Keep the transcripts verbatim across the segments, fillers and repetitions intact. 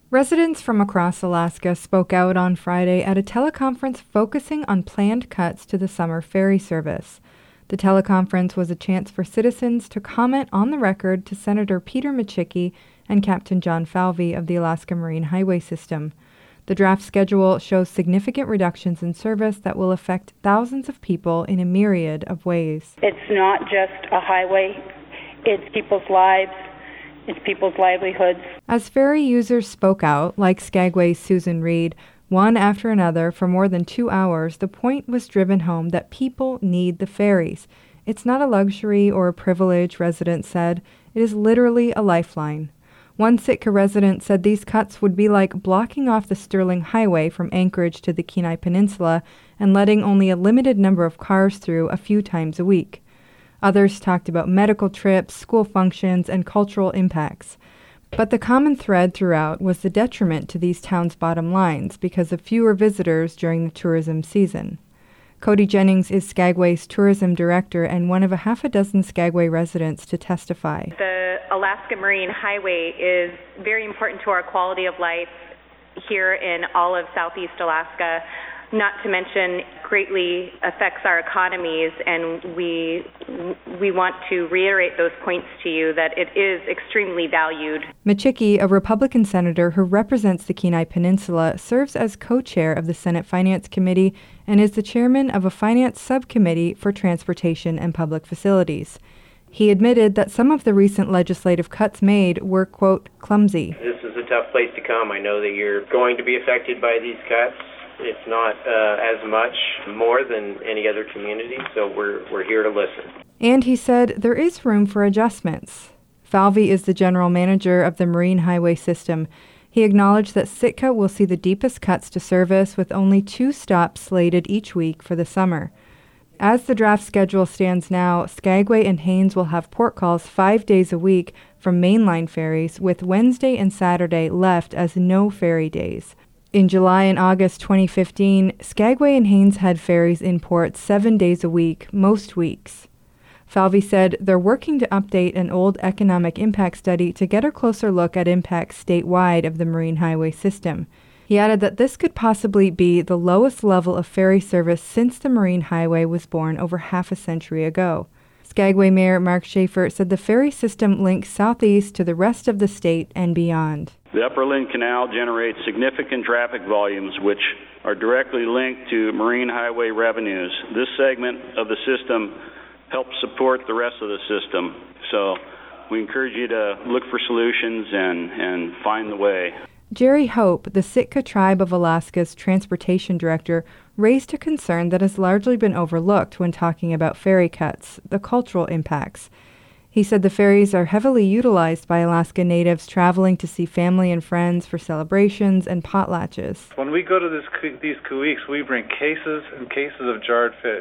Residents from across Alaska spoke out on Friday at a teleconference focusing on planned cuts to the summer ferry service. The teleconference was a chance for citizens to comment on the record to Senator Peter Micciche and Captain John Falvey of the Alaska Marine Highway System. The draft schedule shows significant reductions in service that will affect thousands of people in a myriad of ways. It's not just a highway, it's people's lives. It's people's livelihoods. As ferry users spoke out, like Skagway's Susan Reed, one after another for more than two hours, the point was driven home that people need the ferries. It's not a luxury or a privilege, residents said. It is literally a lifeline. One Sitka resident said these cuts would be like blocking off the Sterling Highway from Anchorage to the Kenai Peninsula and letting only a limited number of cars through a few times a week. Others talked about medical trips, school functions, and cultural impacts. But the common thread throughout was the detriment to these towns' bottom lines because of fewer visitors during the tourism season. Cody Jennings is Skagway's tourism director and one of a half a dozen Skagway residents to testify. The Alaska Marine Highway is very important to our quality of life here in all of Southeast Alaska. Not to mention greatly affects our economies, and we we want to reiterate those points to you that it is extremely valued. Micciche, a Republican senator who represents the Kenai Peninsula, serves as co-chair of the Senate Finance Committee and is the chairman of a finance subcommittee for transportation and public facilities. He admitted that some of the recent legislative cuts made were, quote, clumsy. This is a tough place to come. I know that you're going to be affected by these cuts. It's not uh, as much more than any other community, so we're we're here to listen. And he said there is room for adjustments. Falvey is the general manager of the Marine Highway System. He acknowledged that Sitka will see the deepest cuts to service with only two stops slated each week for the summer. As the draft schedule stands now, Skagway and Haines will have port calls five days a week from mainline ferries, with Wednesday and Saturday left as no ferry days. In July and August twenty fifteen, Skagway and Haines had ferries in port seven days a week, most weeks. Falvey said they're working to update an old economic impact study to get a closer look at impacts statewide of the Marine Highway System. He added that this could possibly be the lowest level of ferry service since the Marine Highway was born over half a century ago. Skagway Mayor Mark Schaefer said the ferry system links southeast to the rest of the state and beyond. The Upper Lynn Canal generates significant traffic volumes which are directly linked to Marine Highway revenues. This segment of the system helps support the rest of the system. So we encourage you to look for solutions and, and find the way. Jerry Hope, the Sitka Tribe of Alaska's transportation director, raised a concern that has largely been overlooked when talking about ferry cuts, the cultural impacts. He said the ferries are heavily utilized by Alaska Natives traveling to see family and friends for celebrations and potlatches. When we go to this, these Kuiks, we bring cases and cases of jarred fish,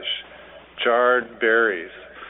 jarred berries,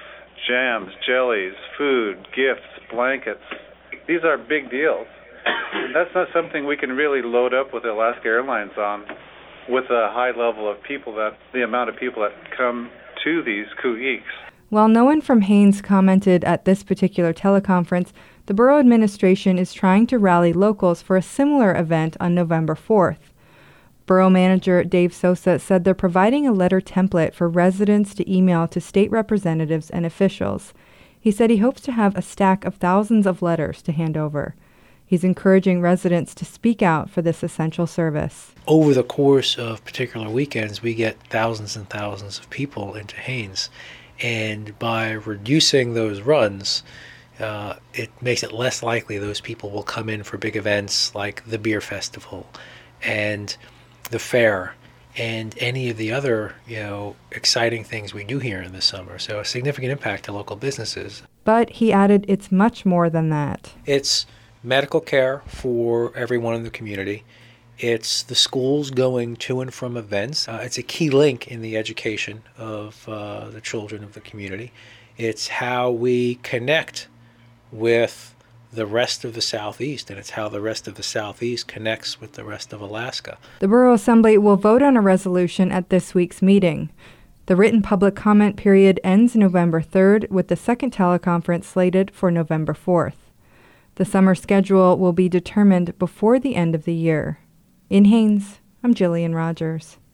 jams, jellies, food, gifts, blankets. These are big deals. That's not something we can really load up with Alaska Airlines on with a high level of people, that the amount of people that come to these Kuiks. While no one from Haines commented at this particular teleconference, the borough administration is trying to rally locals for a similar event on November fourth. Borough Manager Dave Sosa said they're providing a letter template for residents to email to state representatives and officials. He said he hopes to have a stack of thousands of letters to hand over. He's encouraging residents to speak out for this essential service. Over the course of particular weekends, we get thousands and thousands of people into Haines. And by reducing those runs, uh, it makes it less likely those people will come in for big events like the beer festival and the fair and any of the other, you know, exciting things we do here in the summer. So a significant impact to local businesses. But he added it's much more than that. It's medical care for everyone in the community. It's the schools going to and from events. Uh, it's a key link in the education of uh, the children of the community. It's how we connect with the rest of the Southeast, and it's how the rest of the Southeast connects with the rest of Alaska. The Borough Assembly will vote on a resolution at this week's meeting. The written public comment period ends November third, with the second teleconference slated for November fourth. The summer schedule will be determined before the end of the year. In Haines, I'm Jillian Rogers.